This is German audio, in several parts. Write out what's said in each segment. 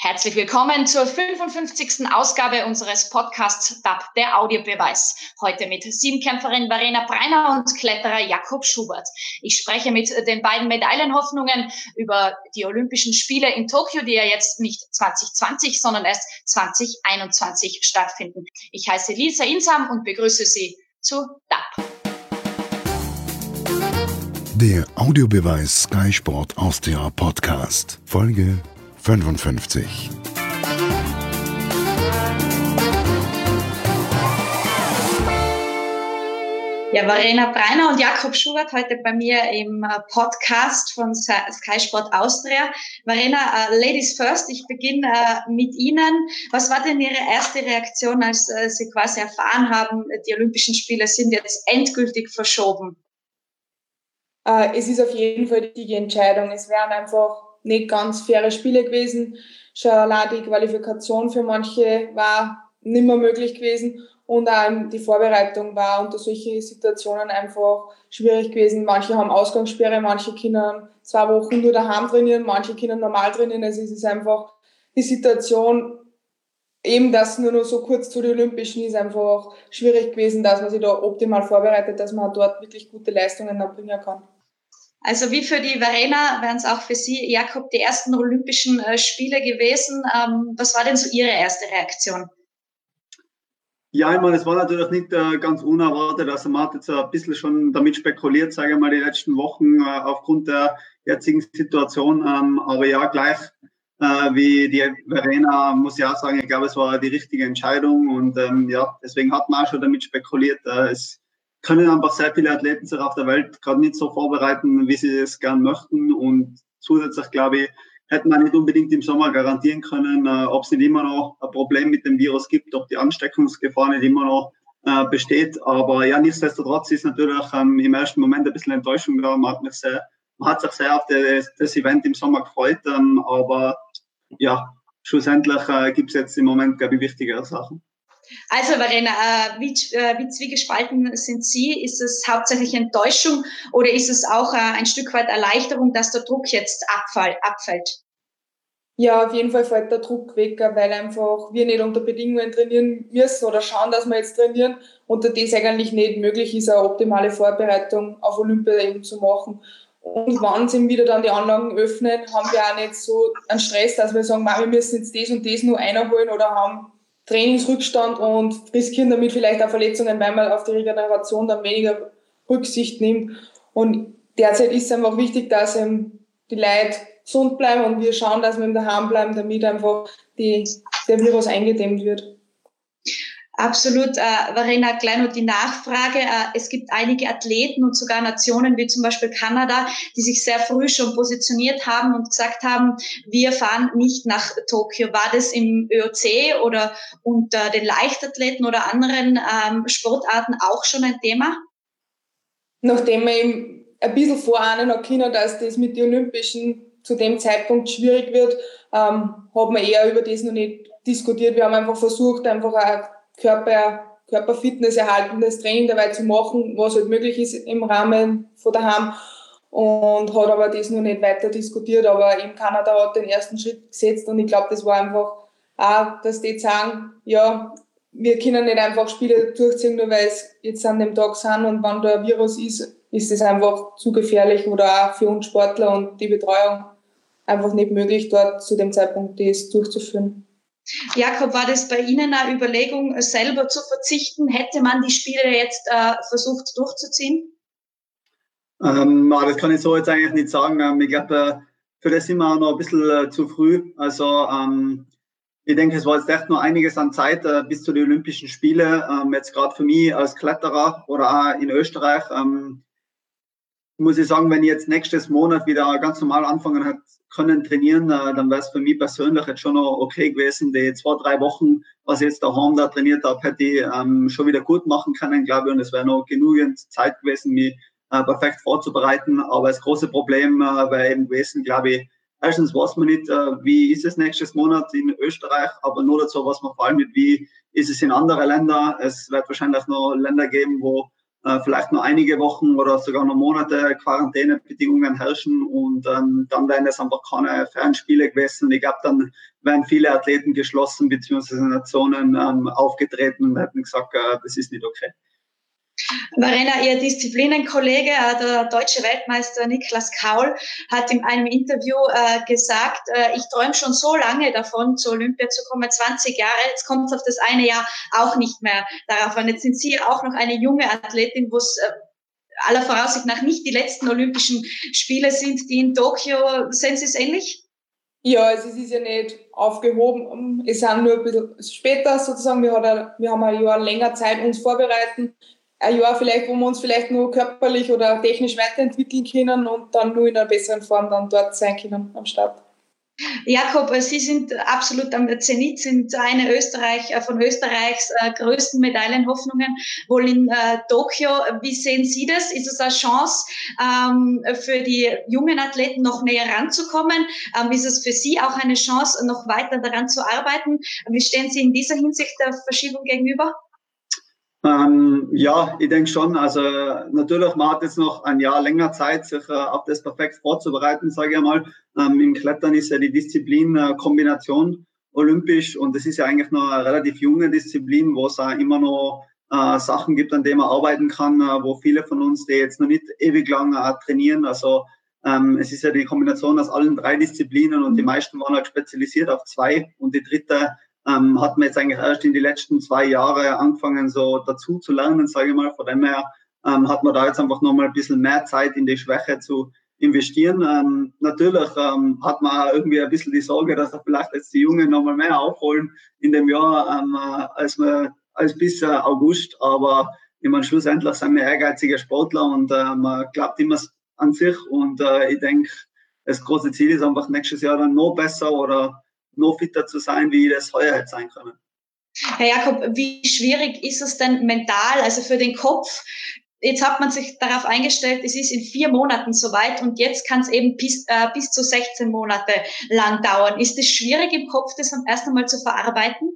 Herzlich willkommen zur 55. Ausgabe unseres Podcasts DAB, der Audiobeweis. Heute mit Siebenkämpferin Verena Breiner und Kletterer Jakob Schubert. Ich spreche mit den beiden Medaillenhoffnungen über die Olympischen Spiele in Tokio, die ja jetzt nicht 2020, sondern erst 2021 stattfinden. Ich heiße Lisa Insam und begrüße Sie zu DAB. Der Audiobeweis Sky Sport Austria Podcast, Folge 55. Ja, Verena Breiner und Jakob Schubert heute bei mir im Podcast von Sky Sport Austria. Verena, Ladies first, ich beginne mit Ihnen. Was war denn Ihre erste Reaktion, als Sie quasi erfahren haben, die Olympischen Spiele sind jetzt endgültig verschoben? Es ist auf jeden Fall die richtige Entscheidung. Es wären einfach nicht ganz faire Spiele gewesen. Schon allein die Qualifikation für manche war nicht mehr möglich gewesen und auch die Vorbereitung war unter solchen Situationen einfach schwierig gewesen. Manche haben Ausgangssperre, manche können 2 Wochen nur daheim trainieren, manche können normal trainieren. Also es ist einfach die Situation, eben dass nur noch so kurz zu den Olympischen ist, einfach schwierig gewesen, dass man sich da optimal vorbereitet, dass man dort wirklich gute Leistungen erbringen kann. Also wie für die Verena wären es auch für Sie, Jakob, die ersten Olympischen Spiele gewesen. Was war denn so Ihre erste Reaktion? Ja, ich meine, es war natürlich nicht ganz unerwartet. Also man hat jetzt ein bisschen schon damit spekuliert, sage ich mal, die letzten Wochen aufgrund der jetzigen Situation. Aber ja, gleich wie die Verena, muss ich auch sagen, ich glaube, es war die richtige Entscheidung. Und ja, deswegen hat man auch schon damit spekuliert. Es können einfach sehr viele Athleten sich auf der Welt gerade nicht so vorbereiten, wie sie es gern möchten. Und zusätzlich, glaube ich, hätte man nicht unbedingt im Sommer garantieren können, ob es nicht immer noch ein Problem mit dem Virus gibt, ob die Ansteckungsgefahr nicht immer noch besteht. Aber ja, nichtsdestotrotz ist natürlich im ersten Moment ein bisschen Enttäuschung da. Man hat sich sehr auf das Event im Sommer gefreut. Aber ja, schlussendlich gibt es jetzt im Moment, glaube ich, wichtigere Sachen. Also Verena, wie zwiegespalten sind Sie? Ist es hauptsächlich Enttäuschung oder ist es auch ein Stück weit Erleichterung, dass der Druck jetzt abfällt? Ja, auf jeden Fall fällt der Druck weg, weil einfach wir nicht unter Bedingungen trainieren müssen oder schauen, dass wir jetzt trainieren, unter das eigentlich nicht möglich ist, eine optimale Vorbereitung auf Olympia eben zu machen. Und wenn sie wieder dann die Anlagen öffnen, haben wir auch nicht so einen Stress, dass wir sagen, wir müssen jetzt das und das nur einholen oder haben Trainingsrückstand und riskieren damit vielleicht auch Verletzungen, weil man auf die Regeneration dann weniger Rücksicht nimmt. Und derzeit ist es einfach wichtig, dass die Leute gesund bleiben und wir schauen, dass wir daheim bleiben, damit einfach der Virus eingedämmt wird. Absolut. Verena, gleich noch die Nachfrage. Es gibt einige Athleten und sogar Nationen wie zum Beispiel Kanada, die sich sehr früh schon positioniert haben und gesagt haben, wir fahren nicht nach Tokio. War das im ÖOC oder unter den Leichtathleten oder anderen Sportarten auch schon ein Thema? Nachdem wir eben ein bisschen vorahnen können, dass das mit den Olympischen zu dem Zeitpunkt schwierig wird, hat man eher über das noch nicht diskutiert. Wir haben einfach versucht, einfach ein Körperfitness erhaltendes Training dabei zu machen, was halt möglich ist im Rahmen von daheim, und hat aber das noch nicht weiter diskutiert. Aber eben Kanada hat den ersten Schritt gesetzt und ich glaube, das war einfach auch, dass die sagen, ja, wir können nicht einfach Spiele durchziehen, nur weil es jetzt an dem Tag sind, und wenn da ein Virus ist, ist es einfach zu gefährlich oder auch für uns Sportler und die Betreuung einfach nicht möglich, dort zu dem Zeitpunkt das durchzuführen. Jakob, war das bei Ihnen eine Überlegung, selber zu verzichten? Hätte man die Spiele jetzt versucht durchzuziehen? Das kann ich so jetzt eigentlich nicht sagen. Ich glaube, für das sind wir auch noch ein bisschen zu früh. Also ich denke, es war jetzt echt noch einiges an Zeit bis zu den Olympischen Spielen. Jetzt gerade für mich als Kletterer oder auch in Österreich muss ich sagen, wenn ich jetzt nächstes Monat wieder ganz normal anfangen hätte können trainieren, dann wäre es für mich persönlich jetzt schon noch okay gewesen. Die 2-3 Wochen, was ich jetzt daheim da trainiert habe, hätte ich schon wieder gut machen können, glaube ich. Und es wäre noch genügend Zeit gewesen, mich perfekt vorzubereiten. Aber das große Problem wäre eben gewesen, glaube ich, erstens weiß man nicht, wie ist es nächstes Monat in Österreich, aber nur dazu weiß man vor allem nicht, wie ist es in anderen Ländern. Es wird wahrscheinlich noch Länder geben, wo vielleicht noch einige Wochen oder sogar noch Monate Quarantänebedingungen herrschen und dann wären es einfach keine fairen Spiele gewesen. Ich glaube, dann wären viele Athleten geschlossen bzw. Nationen aufgetreten und hätten gesagt, das ist nicht okay. Verena, Ihr Disziplinenkollege, der deutsche Weltmeister Niklas Kaul, hat in einem Interview gesagt, ich träume schon so lange davon, zur Olympia zu kommen, 20 Jahre, jetzt kommt es auf das eine Jahr auch nicht mehr darauf an. Jetzt sind Sie auch noch eine junge Athletin, wo es aller Voraussicht nach nicht die letzten Olympischen Spiele sind, die in Tokio. Sehen Sie es ähnlich? Ja, also es ist ja nicht aufgehoben. Es sind nur ein bisschen später sozusagen. Wir haben ein Jahr länger Zeit, uns vorbereiten. Ein Jahr vielleicht, wo wir uns vielleicht nur körperlich oder technisch weiterentwickeln können und dann nur in einer besseren Form dann dort sein können am Start. Jakob, Sie sind absolut am Zenit, sind eine von Österreichs größten Medaillenhoffnungen, wohl in Tokio. Wie sehen Sie das? Ist es eine Chance für die jungen Athleten noch näher ranzukommen? Ist es für Sie auch eine Chance, noch weiter daran zu arbeiten? Wie stehen Sie in dieser Hinsicht der Verschiebung gegenüber? Ja, ich denke schon. Also natürlich, man hat jetzt noch ein Jahr länger Zeit, sich auf das perfekt vorzubereiten, sage ich einmal. Im Klettern ist ja die Disziplin Kombination olympisch und es ist ja eigentlich noch eine relativ junge Disziplin, wo es auch immer noch Sachen gibt, an denen man arbeiten kann, wo viele von uns, die jetzt noch nicht ewig lang trainieren. Also es ist ja die Kombination aus allen 3 Disziplinen und die meisten waren halt spezialisiert auf 2 und die dritte hat man jetzt eigentlich erst in die letzten 2 Jahre angefangen, so dazu zu lernen, sage ich mal. Von dem her hat man da jetzt einfach nochmal ein bisschen mehr Zeit in die Schwäche zu investieren. Natürlich hat man auch irgendwie ein bisschen die Sorge, dass vielleicht jetzt die Jungen nochmal mehr aufholen in dem Jahr als bis August. Aber ich meine, schlussendlich sind wir ehrgeizige Sportler und man glaubt immer an sich. Und ich denke, das große Ziel ist einfach nächstes Jahr dann noch besser oder noch fitter zu sein, wie das heuer hätte sein können. Herr Jakob, wie schwierig ist es denn mental, also für den Kopf? Jetzt hat man sich darauf eingestellt, es ist in 4 Monaten soweit und jetzt kann es eben bis zu 16 Monate lang dauern. Ist es schwierig im Kopf, das erst einmal zu verarbeiten?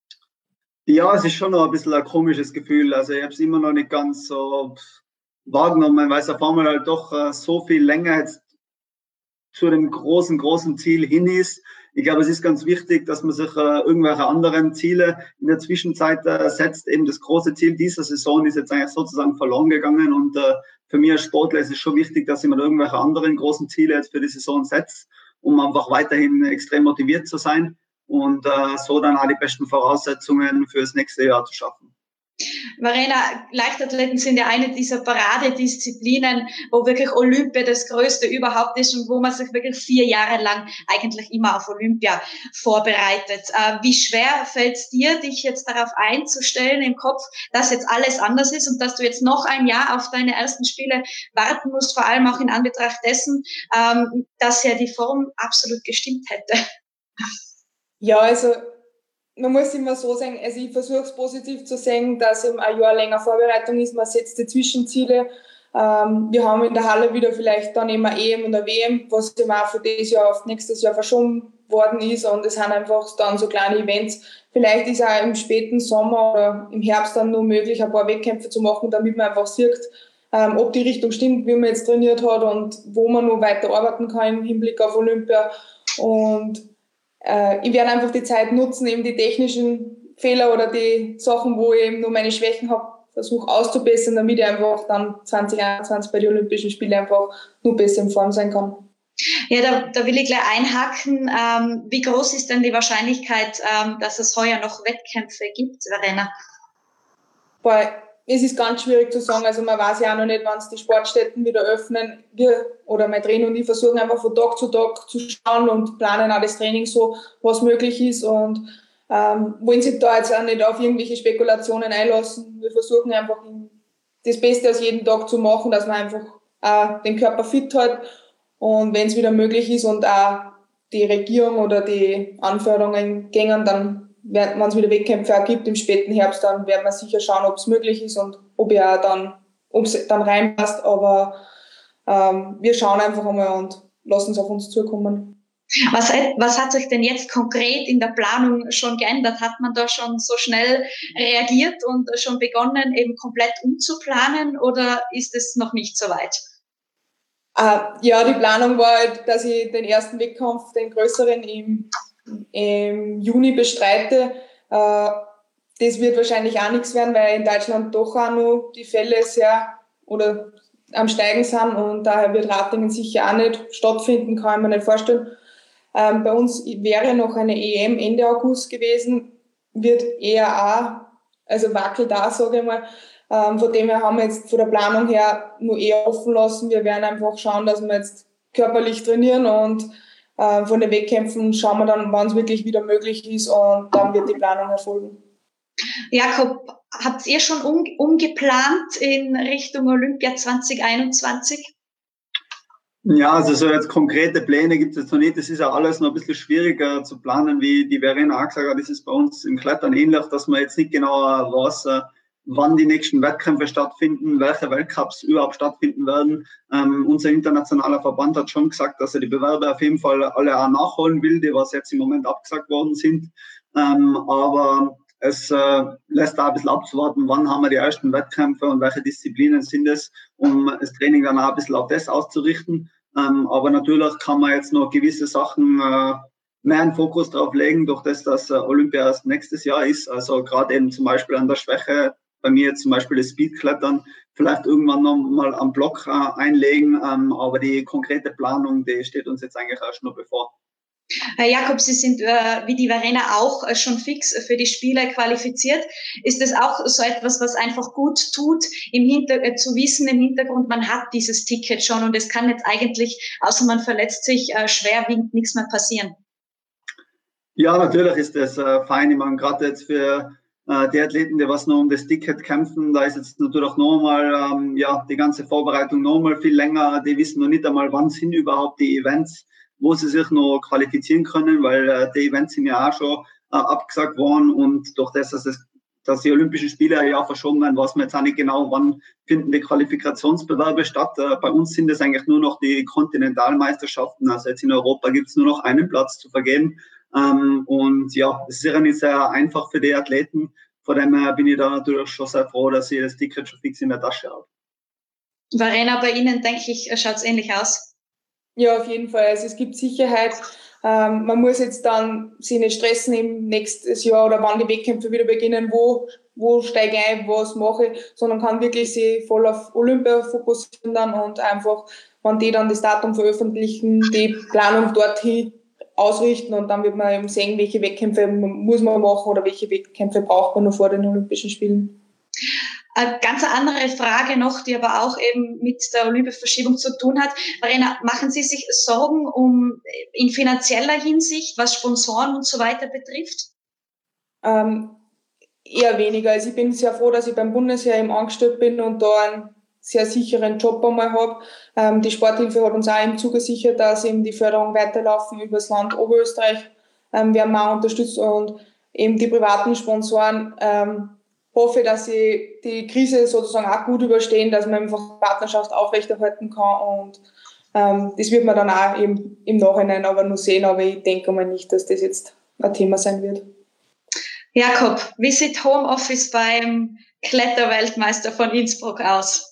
Ja, es ist schon noch ein bisschen ein komisches Gefühl. Also ich habe es immer noch nicht ganz so wahrgenommen, weil es auf einmal halt doch so viel länger jetzt zu dem großen Ziel hin ist. Ich glaube, es ist ganz wichtig, dass man sich irgendwelche anderen Ziele in der Zwischenzeit setzt. Eben das große Ziel dieser Saison ist jetzt eigentlich sozusagen verloren gegangen und für mich als Sportler ist es schon wichtig, dass ich mir irgendwelche anderen großen Ziele jetzt für die Saison setze, um einfach weiterhin extrem motiviert zu sein und so dann auch die besten Voraussetzungen für das nächste Jahr zu schaffen. Verena, Leichtathleten sind ja eine dieser Paradedisziplinen, wo wirklich Olympia das Größte überhaupt ist und wo man sich wirklich 4 Jahre lang eigentlich immer auf Olympia vorbereitet. Wie schwer fällt es dir, dich jetzt darauf einzustellen im Kopf, dass jetzt alles anders ist und dass du jetzt noch ein Jahr auf deine ersten Spiele warten musst, vor allem auch in Anbetracht dessen, dass ja die Form absolut gestimmt hätte? Ja, also man muss immer so sagen, also ich versuche es positiv zu sehen, dass eben ein Jahr länger Vorbereitung ist, man setzt die Zwischenziele. Wir haben in der Halle wieder vielleicht dann immer EM und eine WM, was eben auch für dieses Jahr auf nächstes Jahr verschoben worden ist und es sind einfach dann so kleine Events. Vielleicht ist auch im späten Sommer oder im Herbst dann nur möglich, ein paar Wettkämpfe zu machen, damit man einfach sieht, ob die Richtung stimmt, wie man jetzt trainiert hat und wo man noch weiter arbeiten kann im Hinblick auf Olympia. Und ich werde einfach die Zeit nutzen, eben die technischen Fehler oder die Sachen, wo ich eben nur meine Schwächen habe, versuche auszubessern, damit ich einfach dann 2021 bei den Olympischen Spielen einfach nur besser in Form sein kann. Ja, da will ich gleich einhaken. Wie groß ist denn die Wahrscheinlichkeit, dass es heuer noch Wettkämpfe gibt, Verena? Es ist ganz schwierig zu sagen. Also man weiß ja auch noch nicht, wann es die Sportstätten wieder öffnen. Wir oder mein Trainer und ich versuchen einfach von Tag zu Tag zu schauen und planen auch das Training so, was möglich ist und wollen sich da jetzt auch nicht auf irgendwelche Spekulationen einlassen. Wir versuchen einfach das Beste aus jedem Tag zu machen, dass man einfach den Körper fit hält und wenn es wieder möglich ist und auch die Regierung oder die Anforderungen gängen, dann wenn es wieder Wettkämpfe auch gibt im späten Herbst, dann werden wir sicher schauen, ob es möglich ist und ob es dann reinpasst. Aber wir schauen einfach einmal und lassen es auf uns zukommen. Was hat sich denn jetzt konkret in der Planung schon geändert? Hat man da schon so schnell reagiert und schon begonnen, eben komplett umzuplanen oder ist es noch nicht so weit? Ja, die Planung war halt, dass ich den ersten Wettkampf, den größeren, im Juni bestreite. Das wird wahrscheinlich auch nichts werden, weil in Deutschland doch auch noch die Fälle sehr oder am Steigen sind und daher wird Ratingen sicher auch nicht stattfinden, kann ich mir nicht vorstellen. Bei uns wäre noch eine EM Ende August gewesen, wird eher auch, also wackelt auch, sage ich mal. Von dem her haben wir jetzt von der Planung her nur eher offen lassen. Wir werden einfach schauen, dass wir jetzt körperlich trainieren und von den Wettkämpfen schauen wir dann, wann es wirklich wieder möglich ist und dann wird die Planung erfolgen. Jakob, habt ihr schon umgeplant in Richtung Olympia 2021? Ja, also so jetzt konkrete Pläne gibt es jetzt noch nicht. Das ist ja alles noch ein bisschen schwieriger zu planen, wie die Verena auch gesagt hat. Das ist bei uns im Klettern ähnlich, dass man jetzt nicht genau weiß, wann die nächsten Wettkämpfe stattfinden, welche Weltcups überhaupt stattfinden werden. Unser internationaler Verband hat schon gesagt, dass er die Bewerber auf jeden Fall alle auch nachholen will, die was jetzt im Moment abgesagt worden sind. Aber es lässt da ein bisschen abzuwarten, wann haben wir die ersten Wettkämpfe und welche Disziplinen sind es, um das Training dann auch ein bisschen auf das auszurichten. Aber natürlich kann man jetzt noch gewisse Sachen mehr einen Fokus drauf legen, durch das, dass Olympia erst nächstes Jahr ist. Also gerade eben zum Beispiel an der Schwäche, bei mir jetzt zum Beispiel das Speedklettern, vielleicht irgendwann noch mal am Block einlegen. Aber die konkrete Planung, die steht uns jetzt eigentlich erst noch bevor. Herr Jakob, Sie sind wie die Verena auch schon fix für die Spiele qualifiziert. Ist das auch so etwas, was einfach gut tut, zu wissen im Hintergrund, man hat dieses Ticket schon und es kann jetzt eigentlich, außer man verletzt sich, schwerwiegend nichts mehr passieren? Ja, natürlich ist das fein. Ich meine, gerade jetzt für die Athleten, die was noch um das Ticket kämpfen, da ist jetzt natürlich nochmal die ganze Vorbereitung nochmal viel länger. Die wissen noch nicht einmal, wann sind überhaupt die Events, wo sie sich noch qualifizieren können, weil die Events sind ja auch schon abgesagt worden und durch das, dass die Olympischen Spiele ja verschoben werden, weiß man jetzt auch nicht genau, wann finden die Qualifikationsbewerbe statt. Bei uns sind es eigentlich nur noch die Kontinentalmeisterschaften, also jetzt in Europa gibt es nur noch einen Platz zu vergeben. Und ja, es ist sicher nicht sehr einfach für die Athleten. Von dem her bin ich da natürlich schon sehr froh, dass ich das Ticket schon fix in der Tasche habe. Verena, bei Ihnen, denke ich, schaut es ähnlich aus. Ja, auf jeden Fall. Also es gibt Sicherheit. Man muss jetzt dann sich nicht stressen im nächsten Jahr oder wann die Wettkämpfe wieder beginnen, wo steige ich ein, was mache ich, sondern kann wirklich sich voll auf Olympia fokussieren dann und einfach, wenn die dann das Datum veröffentlichen, die Planung dorthin ausrichten und dann wird man eben sehen, welche Wettkämpfe muss man machen oder welche Wettkämpfe braucht man noch vor den Olympischen Spielen. Eine ganz andere Frage noch, die aber auch eben mit der Olympiaverschiebung zu tun hat. Verena, machen Sie sich Sorgen in finanzieller Hinsicht, was Sponsoren und so weiter betrifft? Eher weniger. Also ich bin sehr froh, dass ich beim Bundesheer eben angestellt bin und da einen sehr sicheren Job einmal habe. Die Sporthilfe hat uns auch eben zugesichert, dass eben die Förderung weiterlaufen über das Land Oberösterreich. Wir haben auch unterstützt und eben die privaten Sponsoren hoffe, dass sie die Krise sozusagen auch gut überstehen, dass man einfach Partnerschaft aufrechterhalten kann und das wird man dann auch eben im Nachhinein aber nur sehen, aber ich denke mal nicht, dass das jetzt ein Thema sein wird. Jakob, wie sieht Homeoffice beim Kletterweltmeister von Innsbruck aus?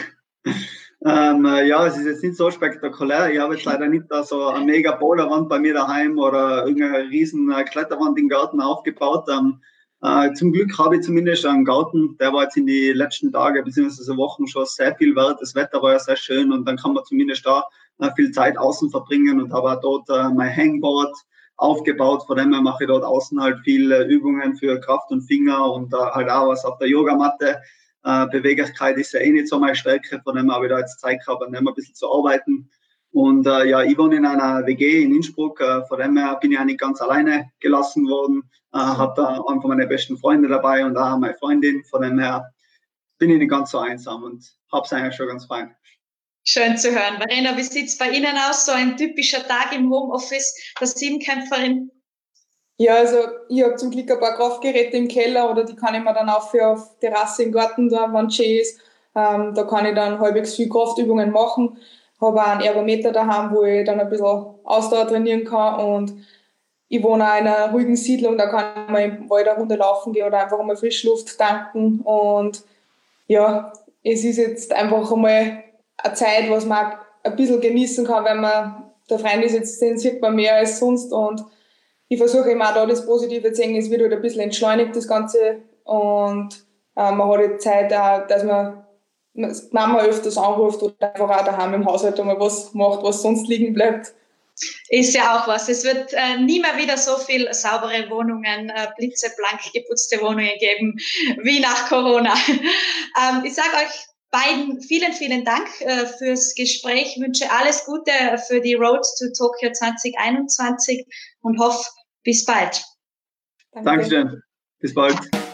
Ja, es ist jetzt nicht so spektakulär. Ich habe jetzt leider nicht da so eine mega Boulderwand bei mir daheim oder irgendeine riesen Kletterwand im Garten aufgebaut. Zum Glück habe ich zumindest einen Garten, der war jetzt in die letzten Tage bzw. Wochen schon sehr viel wert. Das Wetter war ja sehr schön und dann kann man zumindest da viel Zeit außen verbringen und habe auch dort mein Hangboard aufgebaut. Von dem her mache ich dort außen halt viele Übungen für Kraft und Finger und halt auch was auf der Yogamatte. Beweglichkeit ist ja eh nicht so meine Stärke, von dem her habe ich da jetzt Zeit gehabt, an dem ein bisschen zu arbeiten. Und ich wohne in einer WG in Innsbruck, von dem her bin ich auch nicht ganz alleine gelassen worden. Habe da einfach meine besten Freunde dabei und auch meine Freundin. Von dem her bin ich nicht ganz so einsam und habe es eigentlich schon ganz fein. Schön zu hören. Verena, wie sieht es bei Ihnen aus? So ein typischer Tag im Homeoffice der Siebenkämpferin? Ja, also ich habe zum Glück ein paar Kraftgeräte im Keller oder die kann ich mir dann auch für auf Terrasse im Garten, da, wenn es schön ist. Da kann ich dann halbwegs viel Kraftübungen machen. habe auch einen Ergometer daheim, wo ich dann ein bisschen Ausdauer trainieren kann, und ich wohne auch in einer ruhigen Siedlung, da kann man im Wald eine Runde laufen gehen oder einfach einmal Frischluft tanken. Und ja, es ist jetzt einfach einmal eine Zeit, was man ein bisschen genießen kann, weil der Freund ist jetzt, den sieht man mehr als sonst, und ich versuche immer auch da das Positive zu sehen, es wird halt ein bisschen entschleunigt, das Ganze, und man hat jetzt Zeit auch, dass man Mama öfters anruft oder einfach auch daheim im Haushalt einmal was macht, was sonst liegen bleibt. Ist ja auch was. Es wird nie mehr wieder so viel saubere Wohnungen, blitzeblank geputzte Wohnungen geben wie nach Corona. Ich sage euch beiden vielen, vielen Dank fürs Gespräch. Ich wünsche alles Gute für die Road to Tokyo 2021 und hoffe, bis bald. Dankeschön. Bis bald.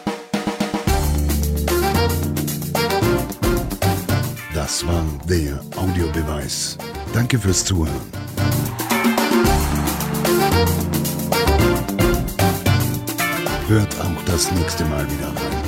Das war der Audiobeweis. Danke fürs Zuhören. Hört auch das nächste Mal wieder rein.